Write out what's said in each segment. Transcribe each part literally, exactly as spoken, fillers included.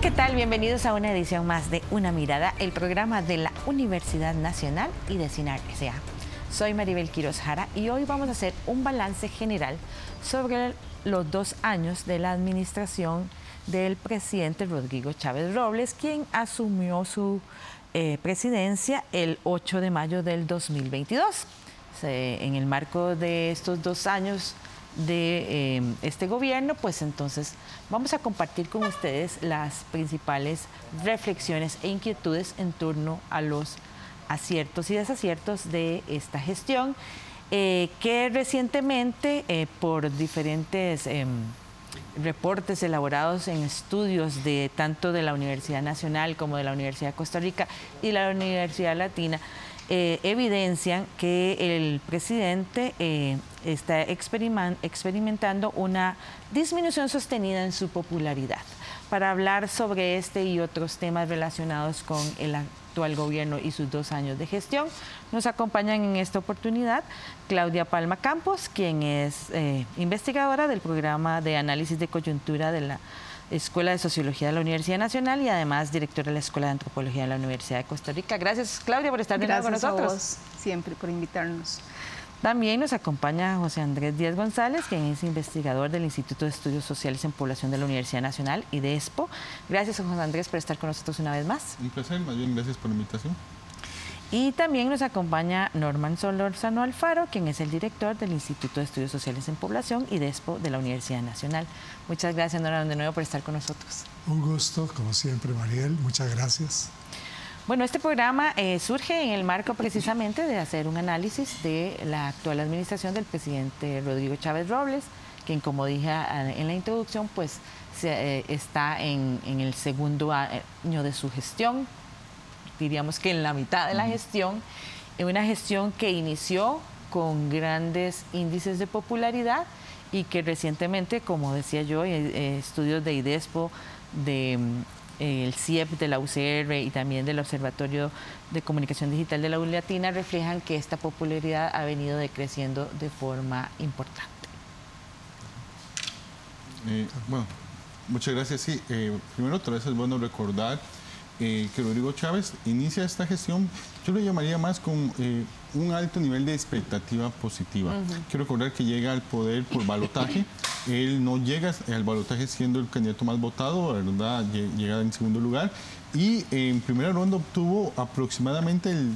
¿qué tal? Bienvenidos a una edición más de Una Mirada, el programa de la Universidad Nacional y de CINAR S A. Soy Maribel Quiroz Jara y hoy vamos a hacer un balance general sobre los dos años de la administración del presidente Rodrigo Chávez Robles, quien asumió su eh, presidencia el ocho de mayo del dos mil veintidós. Se, en el marco de estos dos años de eh, este gobierno, pues entonces vamos a compartir con ustedes las principales reflexiones e inquietudes en torno a los aciertos y desaciertos de esta gestión, eh, que recientemente eh, por diferentes eh, reportes elaborados en estudios de tanto de la Universidad Nacional como de la Universidad de Costa Rica y la Universidad Latina, Eh, evidencian que el presidente eh, está experimentando una disminución sostenida en su popularidad. Para hablar sobre este y otros temas relacionados con el actual gobierno y sus dos años de gestión, nos acompañan en esta oportunidad Claudia Palma Campos, quien es eh, investigadora del programa de análisis de coyuntura de la Escuela de Sociología de la Universidad Nacional y además directora de la Escuela de Antropología de la Universidad de Costa Rica. Gracias, Claudia, por estar de nuevo con nosotros. Gracias a vos, siempre, por invitarnos. También nos acompaña José Andrés Díaz González, quien es investigador del Instituto de Estudios Sociales en Población de la Universidad Nacional y de ESPO. Gracias, José Andrés, por estar con nosotros una vez más. Un placer, más bien gracias por la invitación. Y también nos acompaña Norman Solórzano Alfaro, quien es el director del Instituto de Estudios Sociales en Población y de ESPO de la Universidad Nacional. Muchas gracias, Norman, de nuevo por estar con nosotros. Un gusto, como siempre, Mariel. Muchas gracias. Bueno, este programa eh, surge en el marco precisamente de hacer un análisis de la actual administración del presidente Rodrigo Chávez Robles, quien, como dije en la introducción, pues se, eh, está en, en el segundo año de su gestión. Diríamos que en la mitad de la gestión, en una gestión que inició con grandes índices de popularidad y que recientemente, como decía yo, eh, estudios de IDESPO, de eh, el C I E P de la U C R y también del Observatorio de Comunicación Digital de la U Latina reflejan que esta popularidad ha venido decreciendo de forma importante. Eh, bueno, muchas gracias. Sí, eh, primero, otra vez es bueno recordar Eh, que Rodrigo Chávez inicia esta gestión, yo lo llamaría más con eh, un alto nivel de expectativa positiva. Uh-huh. Quiero recordar que llega al poder por balotaje, él no llega al balotaje siendo el candidato más votado, ¿verdad? Llega en segundo lugar y en primera ronda obtuvo aproximadamente el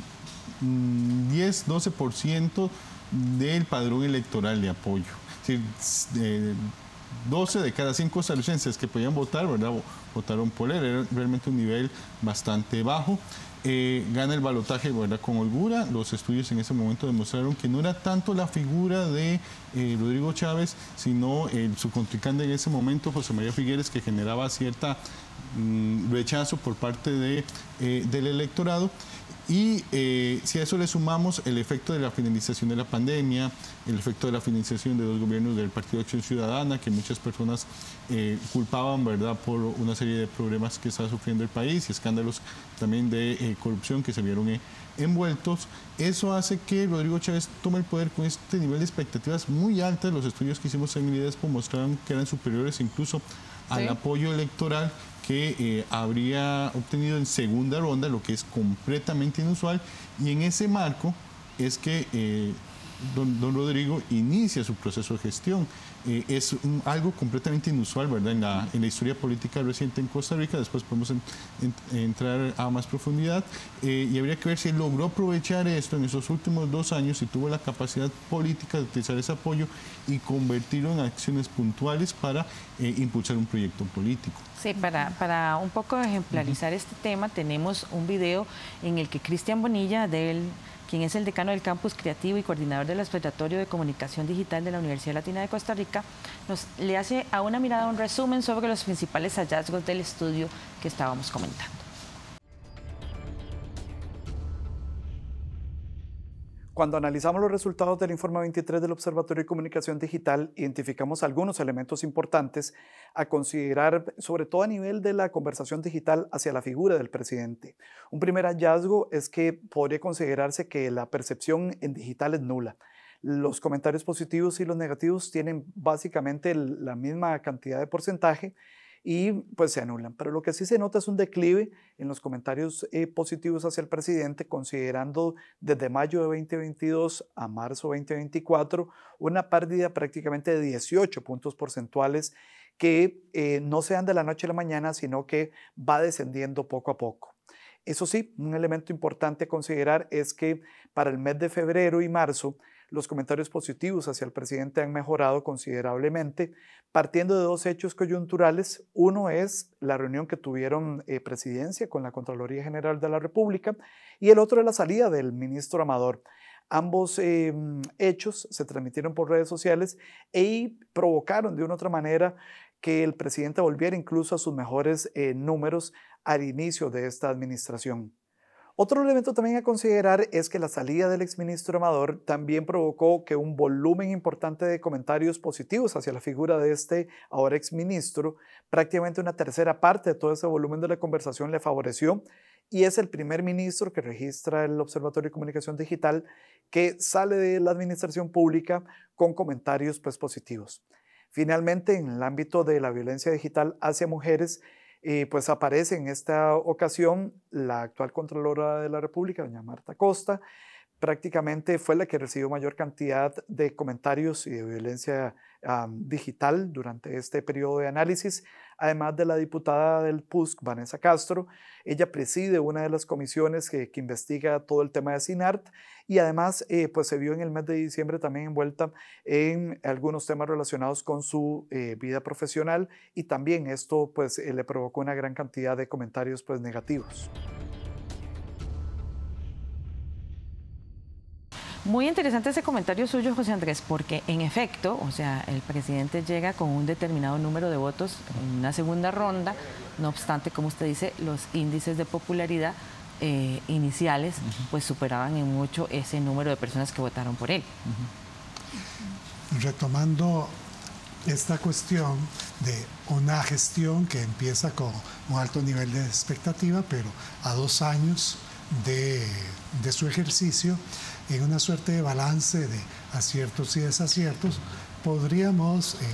mm, diez a doce por ciento del padrón electoral de apoyo. Es decir, eh, doce de cada cien costarricenses que podían votar, ¿verdad?, votaron por él. Era realmente un nivel bastante bajo. Eh, gana el balotaje, ¿verdad?, con holgura. Los estudios en ese momento demostraron que no era tanto la figura de eh, Rodrigo Chávez, sino eh, su contrincante en ese momento, José María Figueres, que generaba cierta mm, rechazo por parte de, eh, del electorado. Y eh, si a eso le sumamos el efecto de la finalización de la pandemia, el efecto de la finalización de dos gobiernos del Partido Acción Ciudadana, que muchas personas eh, culpaban, ¿verdad?, por una serie de problemas que estaba sufriendo el país y escándalos también de eh, corrupción que se vieron eh, envueltos, eso hace que Rodrigo Chávez tome el poder con este nivel de expectativas muy altas. Los estudios que hicimos en el IDESPO mostraron que eran superiores incluso al sí. apoyo electoral que eh, habría obtenido en segunda ronda, lo que es completamente inusual, y en ese marco es que eh, don, don Rodrigo inicia su proceso de gestión. Eh, es un, algo completamente inusual, ¿verdad?, en la, en la historia política reciente en Costa Rica. Después podemos en, en, entrar a más profundidad eh, y habría que ver si él logró aprovechar esto en esos últimos dos años y tuvo la capacidad política de utilizar ese apoyo y convertirlo en acciones puntuales para eh, impulsar un proyecto político. Sí, para, para un poco ejemplarizar uh-huh. este tema, tenemos un video en el que Cristian Bonilla, del, quien es el decano del Campus Creativo y coordinador del Observatorio de Comunicación Digital de la Universidad Latina de Costa Rica, nos le hace a una mirada un resumen sobre los principales hallazgos del estudio que estábamos comentando. Cuando analizamos los resultados del informe veintitrés del Observatorio de Comunicación Digital, identificamos algunos elementos importantes a considerar, sobre todo a nivel de la conversación digital hacia la figura del presidente. Un primer hallazgo es que podría considerarse que la percepción en digital es nula. Los comentarios positivos y los negativos tienen básicamente la misma cantidad de porcentaje y pues se anulan. Pero lo que sí se nota es un declive en los comentarios eh, positivos hacia el presidente, considerando desde mayo de veinte veintidós a marzo de veinte veinticuatro una pérdida prácticamente de dieciocho puntos porcentuales que eh, no se dan de la noche a la mañana, sino que va descendiendo poco a poco. Eso sí, un elemento importante a considerar es que para el mes de febrero y marzo, los comentarios positivos hacia el presidente han mejorado considerablemente, partiendo de dos hechos coyunturales. Uno es la reunión que tuvieron eh, presidencia con la Contraloría General de la República y el otro es la salida del ministro Amador. Ambos eh, hechos se transmitieron por redes sociales y provocaron de una u otra manera que el presidente volviera incluso a sus mejores eh, números al inicio de esta administración. Otro elemento también a considerar es que la salida del exministro Amador también provocó que un volumen importante de comentarios positivos hacia la figura de este ahora exministro, prácticamente una tercera parte de todo ese volumen de la conversación le favoreció, y es el primer ministro que registra el Observatorio de Comunicación Digital que sale de la administración pública con comentarios pues, positivos. Finalmente, en el ámbito de la violencia digital hacia mujeres, Eh, pues aparece en esta ocasión la actual Contralora de la República, doña Marta Costa. Prácticamente fue la que recibió mayor cantidad de comentarios y de violencia um, digital durante este periodo de análisis, además de la diputada del P U S C, Vanessa Castro. Ella preside una de las comisiones que, que investiga todo el tema de SINART y además eh, pues se vio en el mes de diciembre también envuelta en algunos temas relacionados con su eh, vida profesional, y también esto pues eh, le provocó una gran cantidad de comentarios pues negativos. Muy interesante ese comentario suyo, José Andrés, porque en efecto, o sea, el presidente llega con un determinado número de votos en una segunda ronda, no obstante, como usted dice, los índices de popularidad eh, iniciales uh-huh. pues superaban en mucho ese número de personas que votaron por él. Uh-huh. Retomando esta cuestión de una gestión que empieza con un alto nivel de expectativa, pero a dos años de, de su ejercicio, en una suerte de balance de aciertos y desaciertos, podríamos eh,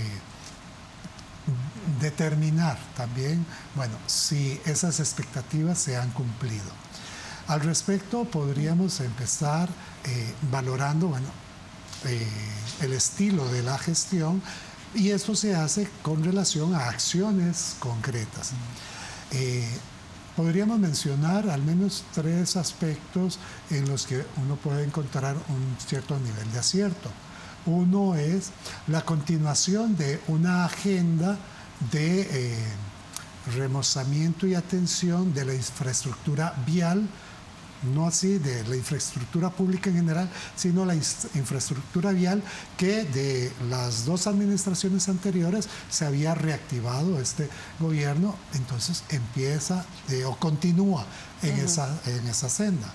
determinar también, bueno, si esas expectativas se han cumplido. Al respecto, podríamos empezar eh, valorando, bueno, eh, el estilo de la gestión, y eso se hace con relación a acciones concretas. Eh, Podríamos mencionar al menos tres aspectos en los que uno puede encontrar un cierto nivel de acierto. Uno es la continuación de una agenda de eh, remozamiento y atención de la infraestructura vial, no así de la infraestructura pública en general, sino la infraestructura vial que de las dos administraciones anteriores se había reactivado este gobierno, entonces empieza eh, o continúa en, uh-huh. esa, en esa senda.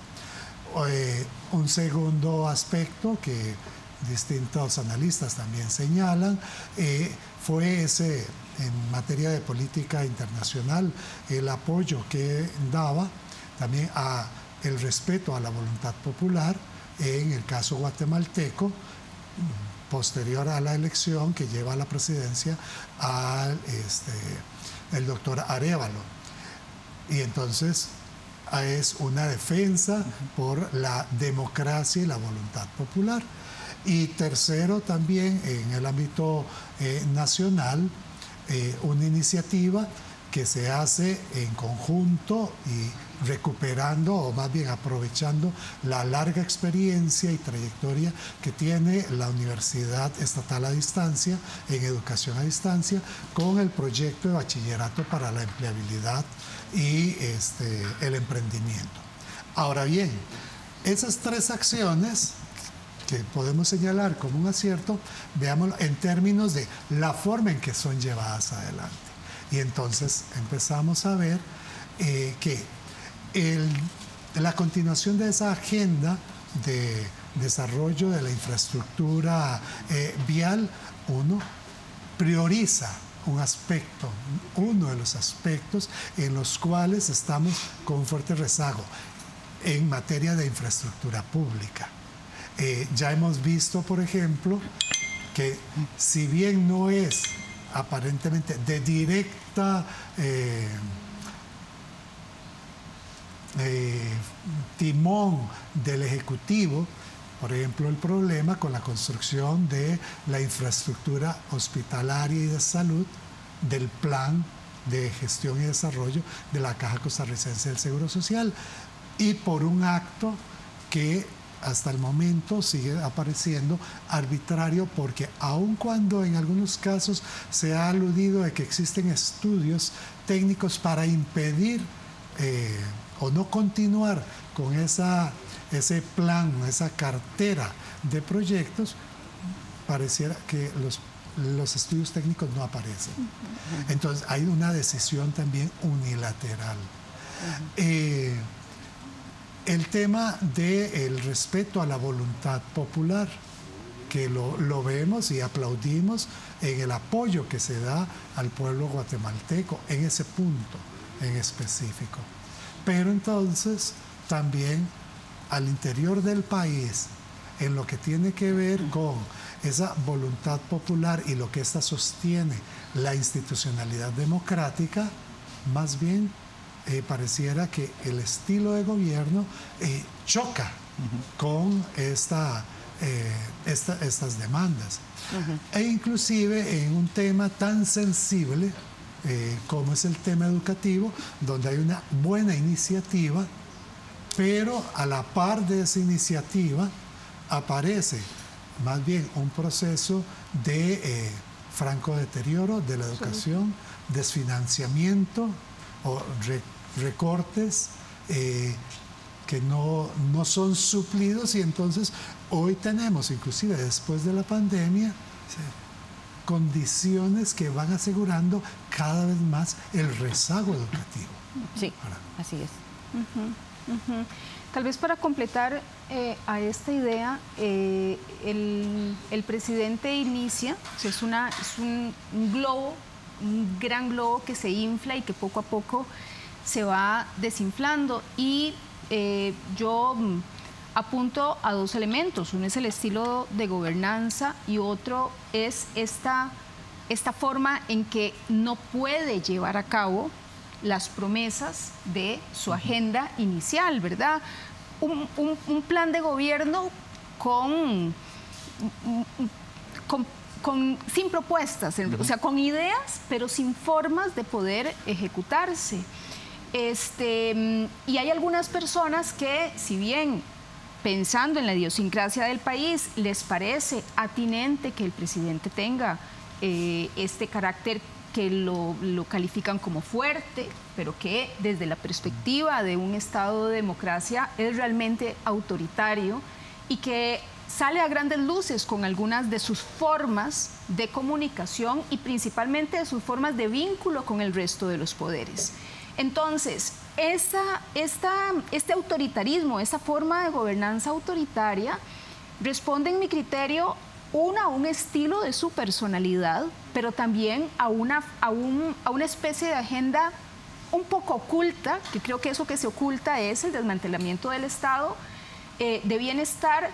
Eh, un segundo aspecto que distintos analistas también señalan eh, fue ese, en materia de política internacional, el apoyo que daba también a el respeto a la voluntad popular, en el caso guatemalteco, posterior a la elección que lleva a la presidencia al este, el doctor Arévalo. Y entonces es una defensa por la democracia y la voluntad popular. Y tercero, también en el ámbito eh, nacional, eh, una iniciativa que se hace en conjunto y recuperando, o más bien aprovechando, la larga experiencia y trayectoria que tiene la Universidad Estatal a Distancia, en educación a distancia, con el proyecto de bachillerato para la empleabilidad y este, el emprendimiento. Ahora bien, esas tres acciones que podemos señalar como un acierto, veámoslo en términos de la forma en que son llevadas adelante. Y entonces empezamos a ver eh, que el, la continuación de esa agenda de desarrollo de la infraestructura eh, vial, uno prioriza un aspecto, uno de los aspectos en los cuales estamos con fuerte rezago en materia de infraestructura pública. Eh, ya hemos visto, por ejemplo, que si bien no es aparentemente de directa eh, eh, timón del Ejecutivo. Por ejemplo, el problema con la construcción de la infraestructura hospitalaria y de salud del plan de gestión y desarrollo de la Caja Costarricense del Seguro Social, y por un acto que hasta el momento sigue apareciendo arbitrario, porque aun cuando en algunos casos se ha aludido de que existen estudios técnicos para impedir eh, o no continuar con esa ese plan, esa cartera de proyectos, pareciera que los, los estudios técnicos no aparecen. Uh-huh. Entonces hay una decisión también unilateral. Uh-huh. eh, el tema del respeto a la voluntad popular, que lo, lo vemos y aplaudimos en el apoyo que se da al pueblo guatemalteco en ese punto en específico. Pero entonces también al interior del país, en lo que tiene que ver con esa voluntad popular y lo que ésta sostiene la institucionalidad democrática, más bien eh, pareciera que el estilo de gobierno eh, choca uh-huh. con esta, eh, esta, estas demandas. Uh-huh. E inclusive en un tema tan sensible eh, como es el tema educativo, donde hay una buena iniciativa, pero a la par de esa iniciativa aparece más bien un proceso de eh, franco deterioro de la educación, sí. desfinanciamiento o re, recortes eh, que no, no son suplidos, y entonces hoy tenemos, inclusive después de la pandemia, sí, condiciones que van asegurando cada vez más el rezago educativo. Sí, Ahora. así es. Uh-huh. Uh-huh. Tal vez para completar eh, a esta idea, eh, el, el presidente inicia, o sea, es, una, es un, un globo, un gran globo que se infla y que poco a poco se va desinflando, y eh, yo apunto a dos elementos. Uno es el estilo de gobernanza y otro es esta, esta forma en que no puede llevar a cabo las promesas de su agenda inicial, ¿verdad? Un, un, un plan de gobierno con, con, con, sin propuestas, o sea, con ideas, pero sin formas de poder ejecutarse. Este, y hay algunas personas que, si bien pensando en la idiosincrasia del país, les parece atinente que el presidente tenga eh, este carácter que lo, lo califican como fuerte, pero que desde la perspectiva de un Estado de democracia es realmente autoritario, y que sale a grandes luces con algunas de sus formas de comunicación y principalmente de sus formas de vínculo con el resto de los poderes. Entonces, esta, esta, este autoritarismo, esa forma de gobernanza autoritaria, responde, en mi criterio, una, a un estilo de su personalidad, pero también a una, a, un, a una especie de agenda un poco oculta, que creo que eso que se oculta es el desmantelamiento del Estado eh, de bienestar,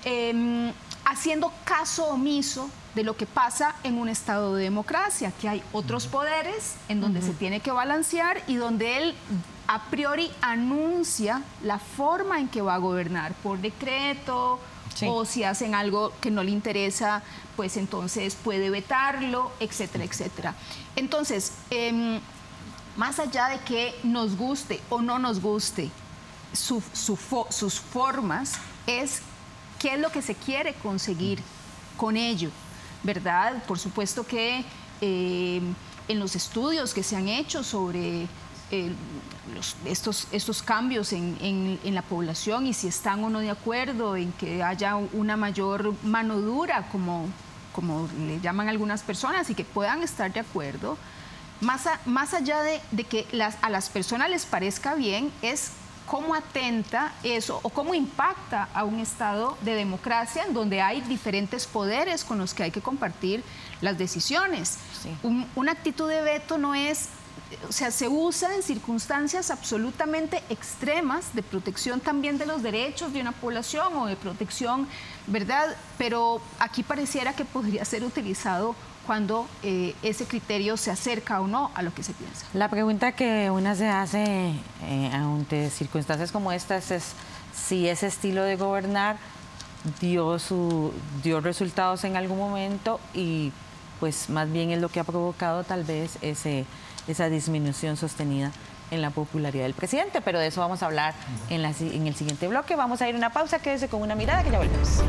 eh, haciendo caso omiso de lo que pasa en un Estado de democracia, que hay otros poderes en donde uh-huh. se tiene que balancear y donde él a priori anuncia la forma en que va a gobernar por decreto. Sí. O si hacen algo que no le interesa, pues entonces puede vetarlo, etcétera, etcétera. Entonces, eh, más allá de que nos guste o no nos guste su, su fo, sus formas, es qué es lo que se quiere conseguir con ello, ¿verdad? Por supuesto que eh, en los estudios que se han hecho sobre Eh, los, estos, estos cambios en, en, en la población, y si están o no de acuerdo en que haya una mayor mano dura, como, como le llaman algunas personas, y que puedan estar de acuerdo, más, a, más allá de, de que las, a las personas les parezca bien, es cómo atenta eso o cómo impacta a un Estado de democracia en donde hay diferentes poderes con los que hay que compartir las decisiones. Sí. Un, una actitud de veto no es... O sea, se usa en circunstancias absolutamente extremas de protección también de los derechos de una población o de protección, ¿verdad? Pero aquí pareciera que podría ser utilizado cuando eh, ese criterio se acerca o no a lo que se piensa. La pregunta que una se hace eh, ante circunstancias como estas es si ese estilo de gobernar dio, su, dio resultados en algún momento y pues más bien es lo que ha provocado tal vez ese, esa disminución sostenida en la popularidad del presidente, pero de eso vamos a hablar en, la, en el siguiente bloque. Vamos a ir a una pausa, quédese con una mirada que ya volvemos.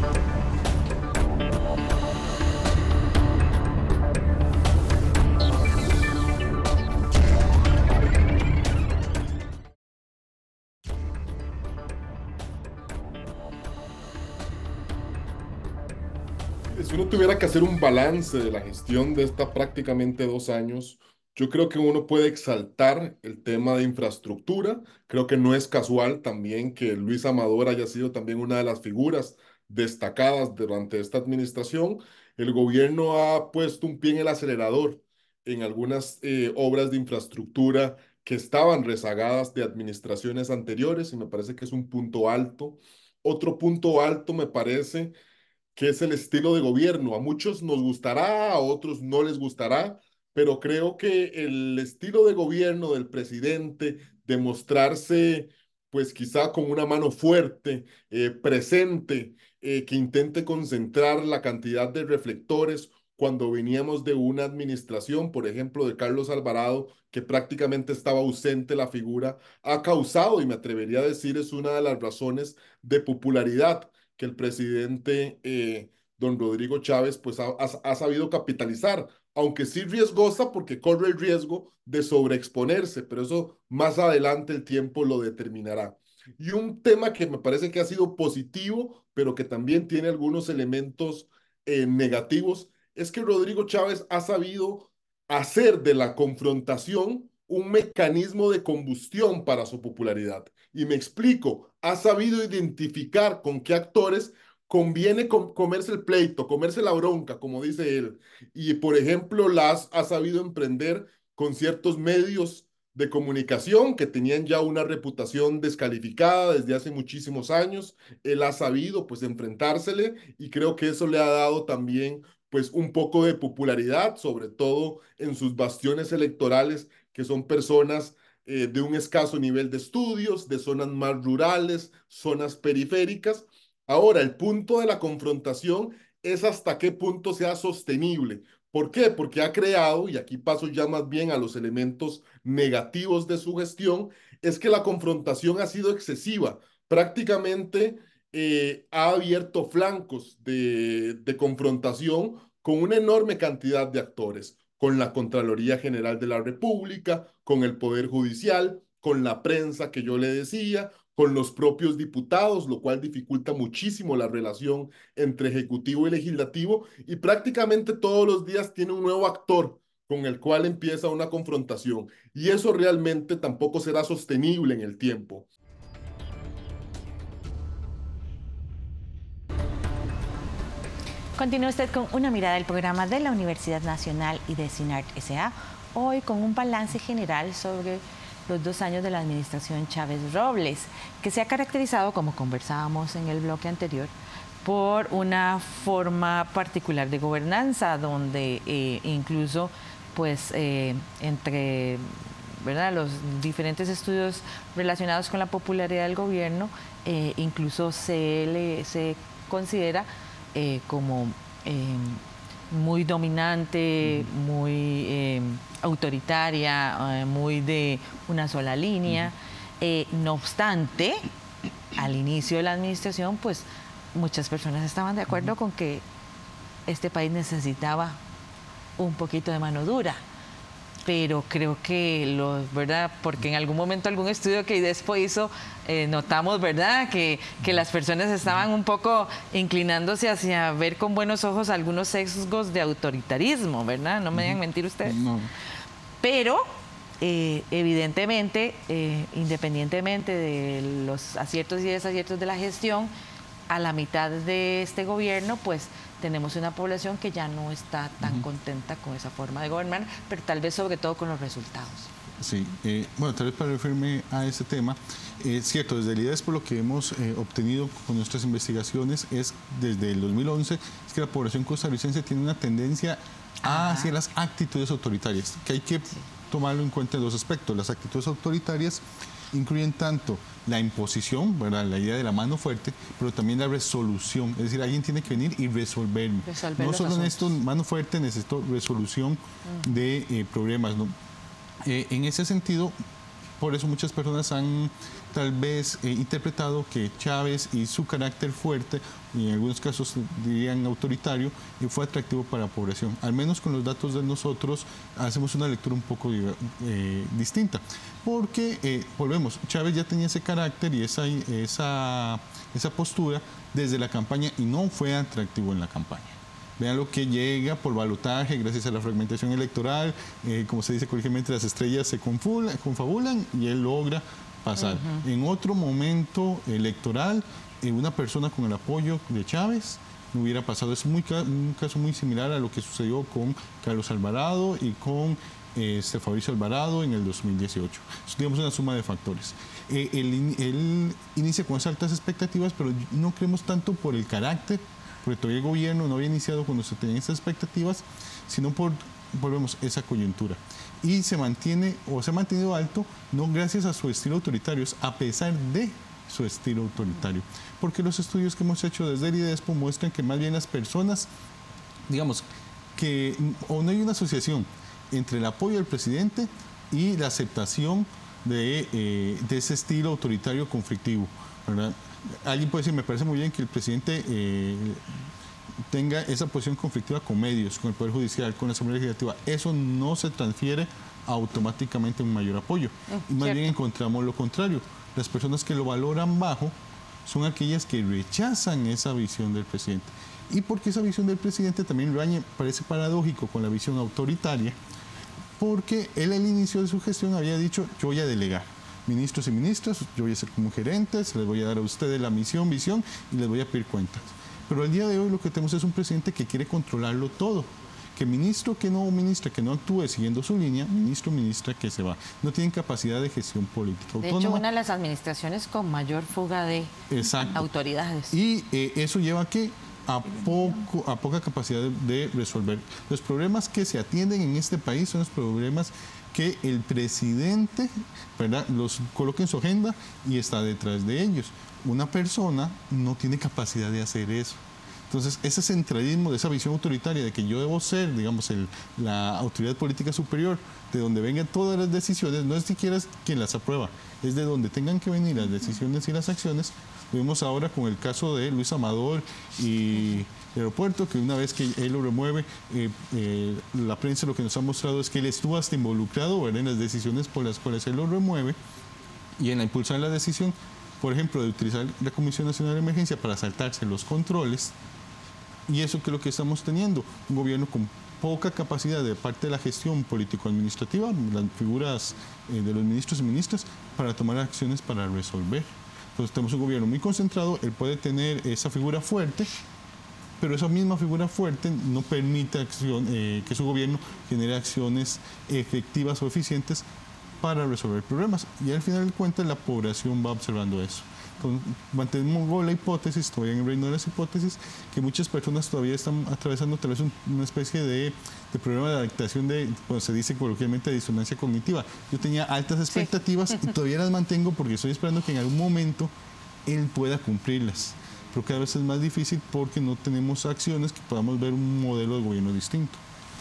Si uno tuviera que hacer un balance de la gestión de esta prácticamente dos años, yo creo que uno puede exaltar el tema de infraestructura. Creo que no es casual también que Luis Amador haya sido también una de las figuras destacadas durante esta administración. El gobierno ha puesto un pie en el acelerador en algunas eh, obras de infraestructura que estaban rezagadas de administraciones anteriores y me parece que es un punto alto. Otro punto alto me parece que es el estilo de gobierno. A muchos nos gustará, a otros no les gustará, pero creo que el estilo de gobierno del presidente, de mostrarse pues quizá con una mano fuerte, eh, presente, eh, que intente concentrar la cantidad de reflectores cuando veníamos de una administración, por ejemplo, de Carlos Alvarado, que prácticamente estaba ausente la figura, ha causado, y me atrevería a decir, es una de las razones de popularidad que el presidente eh, don Rodrigo Chávez pues ha, ha, ha sabido capitalizar, aunque sí riesgosa porque corre el riesgo de sobreexponerse, pero eso más adelante el tiempo lo determinará. Y un tema que me parece que ha sido positivo, pero que también tiene algunos elementos eh, negativos, es que Rodrigo Chávez ha sabido hacer de la confrontación un mecanismo de combustión para su popularidad. Y me explico, ha sabido identificar con qué actores conviene com comerse el pleito, comerse la bronca, como dice él. Y, por ejemplo, las ha sabido emprender con ciertos medios de comunicación que tenían ya una reputación descalificada desde hace muchísimos años. Él ha sabido, pues, enfrentársele y creo que eso le ha dado también, pues, un poco de popularidad, sobre todo en sus bastiones electorales, que son personas eh, de un escaso nivel de estudios, de zonas más rurales, zonas periféricas. Ahora, el punto de la confrontación es hasta qué punto sea sostenible. ¿Por qué? Porque ha creado, y aquí paso ya más bien a los elementos negativos de su gestión, es que la confrontación ha sido excesiva. Prácticamente eh, ha abierto flancos de, de confrontación con una enorme cantidad de actores, con la Contraloría General de la República, con el Poder Judicial, con la prensa que yo le decía, con los propios diputados, lo cual dificulta muchísimo la relación entre ejecutivo y legislativo, y prácticamente todos los días tiene un nuevo actor con el cual empieza una confrontación, y eso realmente tampoco será sostenible en el tiempo. Continúa usted con una mirada del programa de la Universidad Nacional y de CINART S A, hoy con un balance general sobre los dos años de la administración Chávez Robles, que se ha caracterizado, como conversábamos en el bloque anterior, por una forma particular de gobernanza, donde eh, incluso pues eh, entre ¿verdad? los diferentes estudios relacionados con la popularidad del gobierno, eh, incluso se, le, se considera eh, como eh, muy dominante, uh-huh. muy eh, autoritaria, eh, muy de una sola línea. Uh-huh. eh, no obstante, al inicio de la administración, pues muchas personas estaban de acuerdo uh-huh. con que este país necesitaba un poquito de mano dura. Pero creo que, lo, ¿verdad? Porque en algún momento algún estudio que IDESPO hizo, eh, notamos, ¿verdad? Que, que las personas estaban un poco inclinándose hacia ver con buenos ojos algunos sesgos de autoritarismo, ¿verdad? No me dejan mentir ustedes. No. Pero, eh, evidentemente, eh, independientemente de los aciertos y desaciertos de la gestión, a la mitad de este gobierno, pues tenemos una población que ya no está tan uh-huh. contenta con esa forma de gobernar, pero tal vez sobre todo con los resultados. Sí, eh, bueno, tal vez para referirme a ese tema, es eh, cierto, desde el IDESPO lo que hemos eh, obtenido con nuestras investigaciones es, desde el dos mil once, es que la población costarricense tiene una tendencia hacia las actitudes autoritarias, que hay que tomarlo en cuenta en dos aspectos. Las actitudes autoritarias incluyen tanto la imposición, ¿verdad?, la idea de la mano fuerte, pero también la resolución. Es decir, alguien tiene que venir y resolverme. Resolver no los solo asuntos. necesito mano fuerte, necesito resolución mm. de eh, problemas, ¿no? Eh, en ese sentido, por eso muchas personas han tal vez eh, interpretado que Chávez y su carácter fuerte, y en algunos casos dirían autoritario, eh, fue atractivo para la población. Al menos con los datos de nosotros hacemos una lectura un poco eh, distinta. Porque, eh, volvemos, Chávez ya tenía ese carácter y esa, esa, esa postura desde la campaña y no fue atractivo en la campaña. Vean lo que llega por balotaje, gracias a la fragmentación electoral, eh, como se dice coloquialmente, las estrellas se confulan, confabulan y él logra pasar. Uh-huh. En otro momento electoral, eh, una persona con el apoyo de Chávez no hubiera pasado. Es muy, un caso muy similar a lo que sucedió con Carlos Alvarado y con este, Fabricio Alvarado en el dos mil dieciocho. Es, digamos, una suma de factores. Eh, él, él inicia con esas altas expectativas, pero no creemos tanto por el carácter, porque todavía el gobierno no había iniciado cuando se tenían esas expectativas, sino por, volvemos, esa coyuntura. Y se mantiene, o se ha mantenido alto, no gracias a su estilo autoritario, es a pesar de su estilo autoritario. Porque los estudios que hemos hecho desde el IDESPO muestran que más bien las personas, digamos, que o no hay una asociación entre el apoyo del presidente y la aceptación de, eh, de ese estilo autoritario conflictivo, ¿verdad? Alguien puede decir, me parece muy bien que el presidente eh, tenga esa posición conflictiva con medios, con el Poder Judicial, con la Asamblea Legislativa. Eso no se transfiere automáticamente un mayor apoyo. Y más bien encontramos lo contrario. Las personas que lo valoran bajo son aquellas que rechazan esa visión del presidente. Y porque esa visión del presidente también lo parece paradójico con la visión autoritaria, porque él al inicio de su gestión había dicho, yo voy a delegar. Ministros y ministras, yo voy a ser como gerentes, les voy a dar a ustedes la misión, visión y les voy a pedir cuentas. Pero al día de hoy lo que tenemos es un presidente que quiere controlarlo todo. Que ministro que no, ministra que no actúe siguiendo su línea, ministro, ministra que se va. No tienen capacidad de gestión política de autónoma. hecho, una de las administraciones con mayor fuga de Exacto. autoridades. Y eh, eso lleva a que a, poco, a poca capacidad de, de resolver. Los problemas que se atienden en este país son los problemas que el presidente, ¿verdad?, los coloca en su agenda y está detrás de ellos. Una persona no tiene capacidad de hacer eso. Entonces, ese centralismo de esa visión autoritaria de que yo debo ser, digamos, el, la autoridad política superior, de donde vengan todas las decisiones, no es siquiera quien las aprueba, es de donde tengan que venir las decisiones y las acciones. Lo vemos ahora con el caso de Luis Amador y el aeropuerto, que una vez que él lo remueve, eh, eh, la prensa lo que nos ha mostrado es que él estuvo hasta involucrado, ¿verdad?, en las decisiones por las cuales él lo remueve y en la impulsar la decisión, por ejemplo, de utilizar la Comisión Nacional de Emergencia para saltarse los controles. Y eso que es lo que estamos teniendo, un gobierno con poca capacidad de parte de la gestión político-administrativa, las figuras eh, de los ministros y ministras, para tomar acciones para resolver. Entonces tenemos un gobierno muy concentrado, él puede tener esa figura fuerte, pero esa misma figura fuerte no permite acción, eh, que su gobierno genere acciones efectivas o eficientes para resolver problemas. Y al final de cuentas la población va observando eso. Entonces, mantenemos la hipótesis, todavía en el reino de las hipótesis, que muchas personas todavía están atravesando tal vez un, una especie de, de problema de adaptación de, pues se dice coloquialmente, de disonancia cognitiva. Yo tenía altas expectativas sí. y todavía las mantengo porque estoy esperando que en algún momento él pueda cumplirlas. Pero cada vez es más difícil porque no tenemos acciones que podamos ver un modelo de gobierno distinto.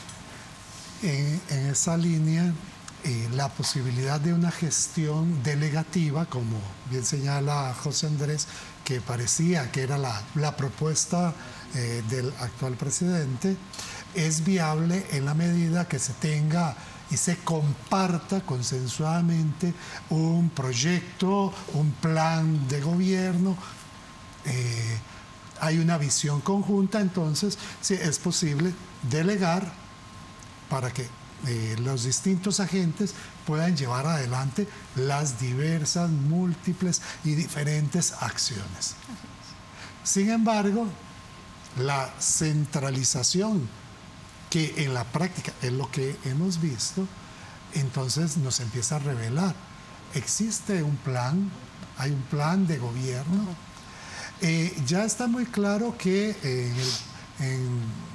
En, en esa línea, Eh, la posibilidad de una gestión delegativa, como bien señala José Andrés, que parecía que era la, la propuesta eh, del actual presidente, es viable en la medida que se tenga y se comparta consensuadamente un proyecto, un plan de gobierno, eh, hay una visión conjunta, entonces sí, es posible delegar para que Eh, los distintos agentes puedan llevar adelante las diversas, múltiples y diferentes acciones. Sin embargo, la centralización, que en la práctica es lo que hemos visto, entonces nos empieza a revelar. Existe un plan, hay un plan de gobierno. Eh, ya está muy claro que eh, en,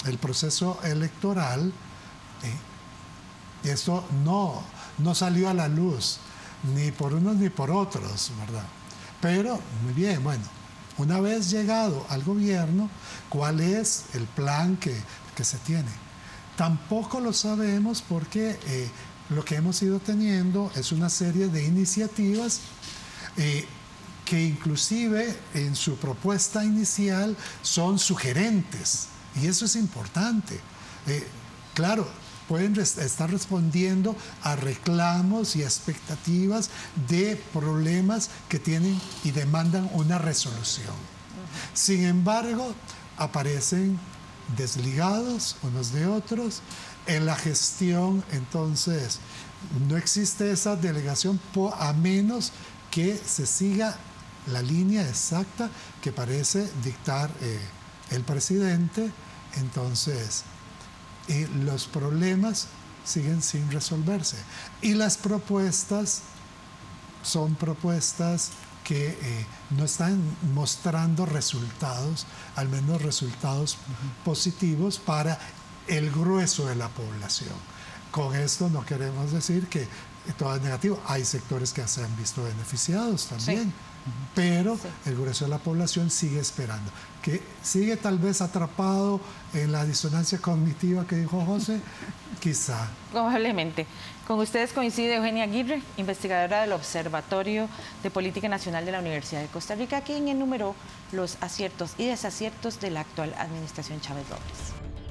el proceso electoral, eh, esto no, no salió a la luz, ni por unos ni por otros, ¿verdad? Pero, muy bien, bueno, una vez llegado al gobierno, ¿cuál es el plan que, que se tiene? Tampoco lo sabemos porque eh, lo que hemos ido teniendo es una serie de iniciativas eh, que inclusive en su propuesta inicial son sugerentes, y eso es importante. Eh, claro, pueden res- estar respondiendo a reclamos y expectativas de problemas que tienen y demandan una resolución. Uh-huh. Sin embargo, aparecen desligados unos de otros. En la gestión, entonces, no existe esa delegación a menos que se siga la línea exacta que parece dictar eh, el presidente. Entonces, y los problemas siguen sin resolverse. Y las propuestas son propuestas que eh, no están mostrando resultados, al menos resultados uh-huh. positivos para el grueso de la población. Con esto no queremos decir que todo es negativo. Hay sectores que se han visto beneficiados también, sí. uh-huh. pero sí. el grueso de la población sigue esperando. Que sigue tal vez atrapado en la disonancia cognitiva que dijo José, quizá. Probablemente. Con ustedes coincide Eugenia Aguirre, investigadora del Observatorio de Política Nacional de la Universidad de Costa Rica, quien enumeró los aciertos y desaciertos de la actual administración Chávez Robles.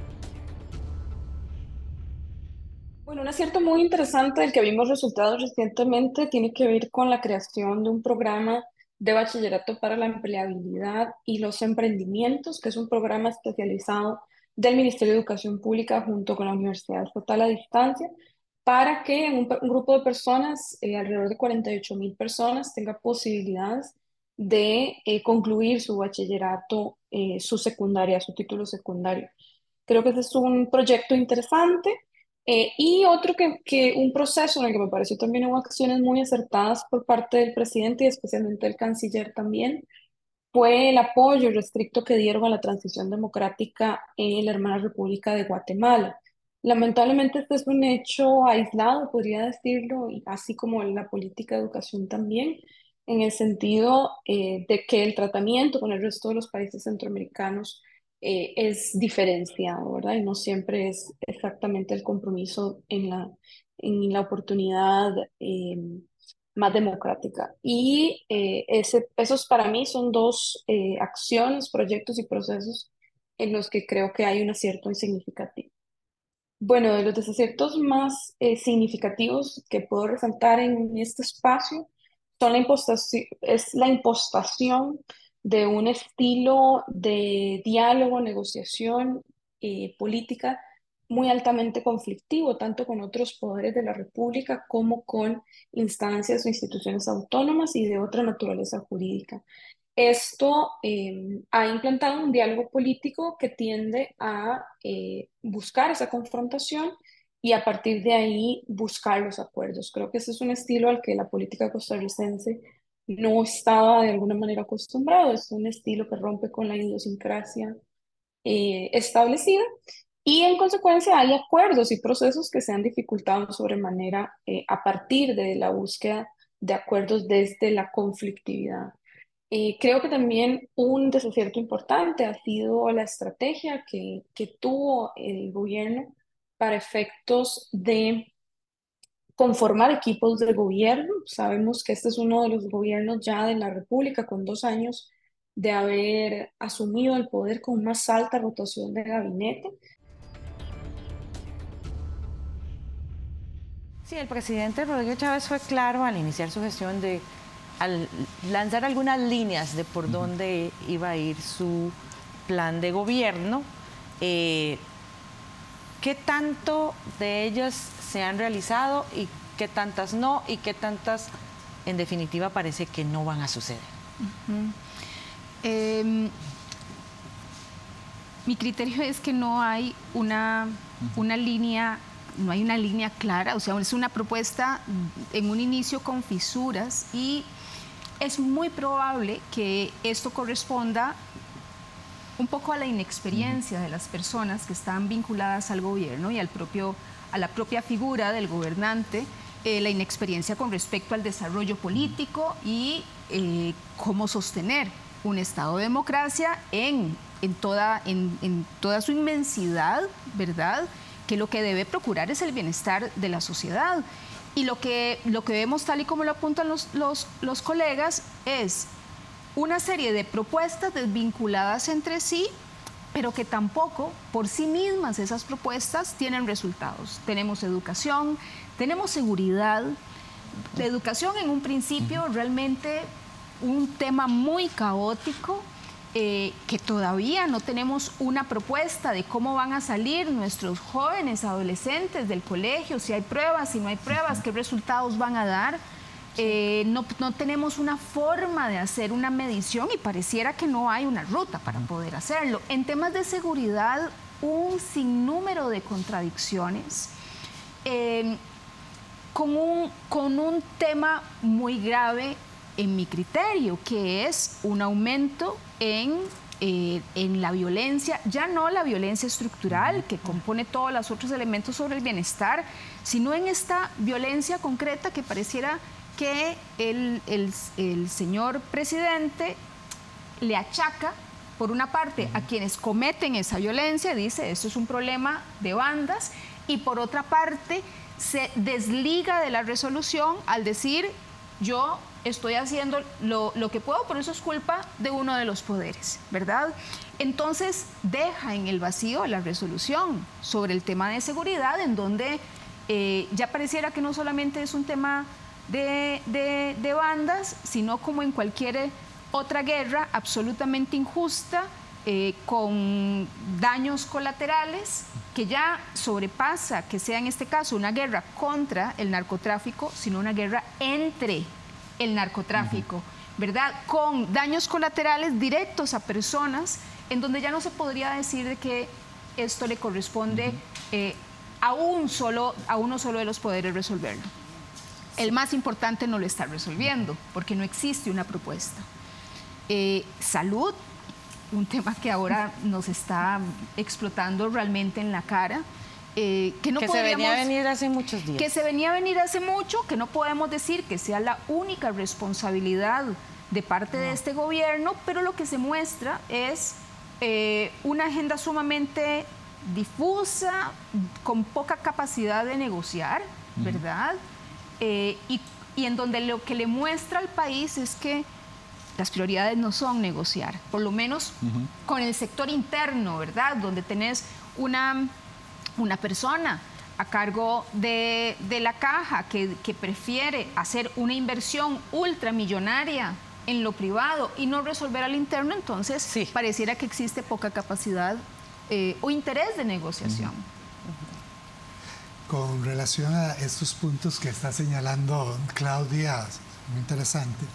Bueno, un acierto muy interesante del que vimos resultados recientemente tiene que ver con la creación de un programa de bachillerato para la empleabilidad y los emprendimientos, que es un programa especializado del Ministerio de Educación Pública junto con la Universidad Estatal a Distancia, para que un, un grupo de personas, eh, alrededor de cuarenta y ocho mil personas, tenga posibilidades de eh, concluir su bachillerato, eh, su secundaria, su título secundario. Creo que este es un proyecto interesante. Eh, y otro que, que un proceso en el que me pareció también hubo acciones muy acertadas por parte del presidente y especialmente del canciller también, fue el apoyo restricto que dieron a la transición democrática en la hermana República de Guatemala. Lamentablemente este es un hecho aislado, podría decirlo, y así como en la política de educación también, en el sentido eh, de que el tratamiento con el resto de los países centroamericanos Eh, es diferenciado, ¿verdad? Y no siempre es exactamente el compromiso en la, en la oportunidad eh, más democrática. Y eh, ese, esos para mí son dos eh, acciones, proyectos y procesos en los que creo que hay un acierto significativo. Bueno, de los desaciertos más eh, significativos que puedo resaltar en este espacio son la impostación, es la impostación de un estilo de diálogo, negociación eh, política muy altamente conflictivo, tanto con otros poderes de la República como con instancias o instituciones autónomas y de otra naturaleza jurídica. Esto eh, ha implantado un diálogo político que tiende a eh, buscar esa confrontación y a partir de ahí buscar los acuerdos. Creo que ese es un estilo al que la política costarricense no estaba de alguna manera acostumbrado. Es un estilo que rompe con la idiosincrasia eh, establecida y en consecuencia hay acuerdos y procesos que se han dificultado sobremanera eh, a partir de la búsqueda de acuerdos desde la conflictividad. Eh, creo que también un desacierto importante ha sido la estrategia que, que tuvo el gobierno para efectos de conformar equipos de gobierno. Sabemos que este es uno de los gobiernos ya de la República con dos años de haber asumido el poder con más alta rotación de gabinete. Sí, el presidente Rodrigo Chávez fue claro al iniciar su gestión de al lanzar algunas líneas de por dónde iba a ir su plan de gobierno. Eh, ¿Qué tanto de ellas se han realizado y qué tantas no? Y qué tantas, en definitiva, parece que no van a suceder. Uh-huh. eh, mi criterio es que no hay una, uh-huh. una línea, no hay una línea clara, o sea, es una propuesta en un inicio con fisuras y es muy probable que esto corresponda un poco a la inexperiencia de las personas que están vinculadas al gobierno y al propio, a la propia figura del gobernante, eh, la inexperiencia con respecto al desarrollo político y eh, cómo sostener un Estado de democracia en, en, toda, en, en toda su inmensidad, ¿verdad? Que lo que debe procurar es el bienestar de la sociedad. Y lo que, lo que vemos, tal y como lo apuntan los, los, los colegas, es una serie de propuestas desvinculadas entre sí, pero que tampoco por sí mismas esas propuestas tienen resultados. Tenemos educación, tenemos seguridad. La educación en un principio realmente un tema muy caótico, eh, que todavía no tenemos una propuesta de cómo van a salir nuestros jóvenes, adolescentes del colegio, si hay pruebas, si no hay pruebas, qué resultados van a dar. Eh, no, no tenemos una forma de hacer una medición y pareciera que no hay una ruta para poder hacerlo. En temas de seguridad, un sinnúmero de contradicciones, eh, con, un, con un tema muy grave en mi criterio, que es un aumento en, eh, en la violencia, ya no la violencia estructural que compone todos los otros elementos sobre el bienestar, sino en esta violencia concreta que pareciera que el, el, el señor presidente le achaca, por una parte, a quienes cometen esa violencia, dice, esto es un problema de bandas, y por otra parte, se desliga de la resolución al decir, yo estoy haciendo lo, lo que puedo, pero eso es culpa de uno de los poderes, ¿verdad? Entonces, deja en el vacío la resolución sobre el tema de seguridad, en donde eh, ya pareciera que no solamente es un tema De, de, de bandas, sino como en cualquier otra guerra absolutamente injusta, eh, con daños colaterales, que ya sobrepasa que sea en este caso una guerra contra el narcotráfico, sino una guerra entre el narcotráfico, uh-huh. ¿verdad? Con daños colaterales directos a personas, en donde ya no se podría decir de que esto le corresponde uh-huh. eh, a, un solo, a uno solo de los poderes resolverlo. El más importante no lo está resolviendo, porque no existe una propuesta. Eh, salud, un tema que ahora nos está explotando realmente en la cara, eh, que no que podríamos, se venía a venir hace muchos días. Que se venía a venir hace mucho, que no podemos decir que sea la única responsabilidad de parte no. de este gobierno, pero lo que se muestra es eh, una agenda sumamente difusa, con poca capacidad de negociar, ¿verdad? Uh-huh. Eh, y, y en donde lo que le muestra al país es que las prioridades no son negociar, por lo menos uh-huh. con el sector interno, ¿verdad? Donde tenés una, una persona a cargo de, de la caja que, que prefiere hacer una inversión ultramillonaria en lo privado y no resolver al interno, entonces sí. pareciera que existe poca capacidad eh, o interés de negociación. Uh-huh. Con relación a estos puntos que está señalando Claudia, muy interesante.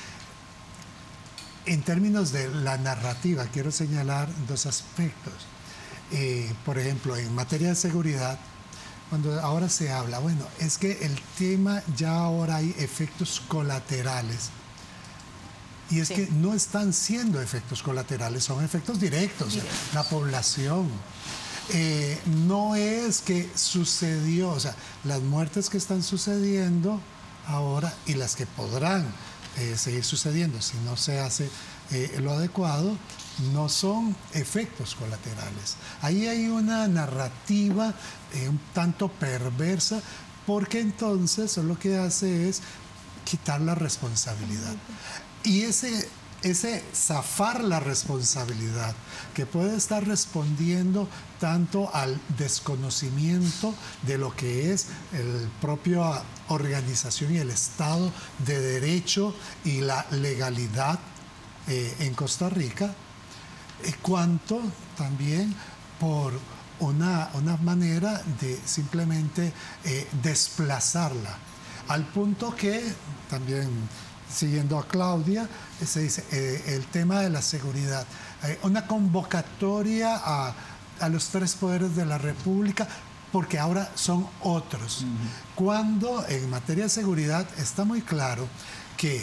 En términos de la narrativa, quiero señalar dos aspectos. Eh, por ejemplo, en materia de seguridad, cuando ahora se habla, bueno, es que el tema ya ahora hay efectos colaterales. Y es sí. que no están siendo efectos colaterales, son efectos directos. directos. La población. Eh, no es que sucedió, o sea, las muertes que están sucediendo ahora y las que podrán eh, seguir sucediendo si no se hace eh, lo adecuado, no son efectos colaterales. Ahí hay una narrativa eh, un tanto perversa, porque entonces lo que hace es quitar la responsabilidad. Y ese... ese zafar la responsabilidad, que puede estar respondiendo tanto al desconocimiento de lo que es la propia organización y el Estado de Derecho y la legalidad eh, en Costa Rica, eh, cuanto también por una, una manera de simplemente eh, desplazarla, al punto que también... Siguiendo a Claudia, se dice eh, el tema de la seguridad. Eh, una convocatoria a, a los tres poderes de la República, porque ahora son otros. Uh-huh. Cuando en materia de seguridad está muy claro que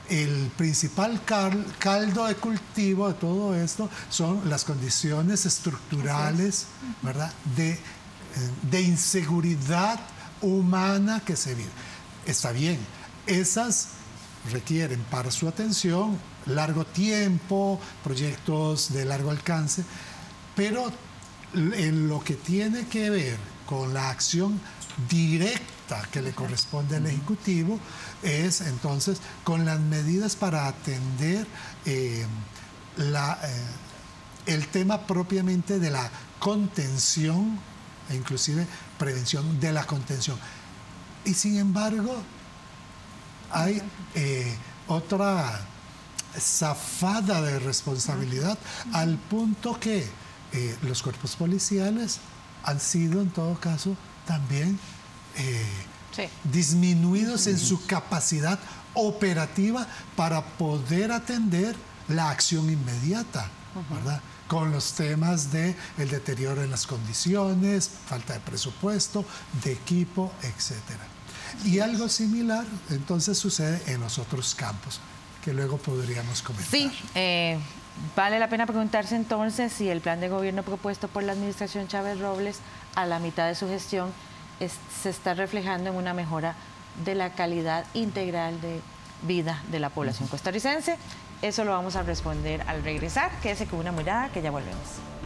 el principal cal, caldo de cultivo de todo esto son las condiciones estructurales, ¿verdad?, de, de inseguridad humana que se vive. Está bien, esas requieren para su atención largo tiempo, proyectos de largo alcance, pero en lo que tiene que ver con la acción directa que le corresponde al Ejecutivo es entonces con las medidas para atender eh, la, eh, el tema propiamente de la contención e inclusive prevención de la contención. Y sin embargo, hay eh, otra zafada de responsabilidad al punto que eh, los cuerpos policiales han sido en todo caso también eh, sí. disminuidos en su capacidad operativa para poder atender la acción inmediata, uh-huh. ¿verdad? Con los temas de el deterioro en las condiciones, falta de presupuesto, de equipo, etcétera. Y algo similar entonces sucede en los otros campos, que luego podríamos comentar. Sí, eh, vale la pena preguntarse entonces si el plan de gobierno propuesto por la administración Chávez Robles a la mitad de su gestión es, se está reflejando en una mejora de la calidad integral de vida de la población costarricense. Eso lo vamos a responder al regresar. Quédese con una mirada que ya volvemos.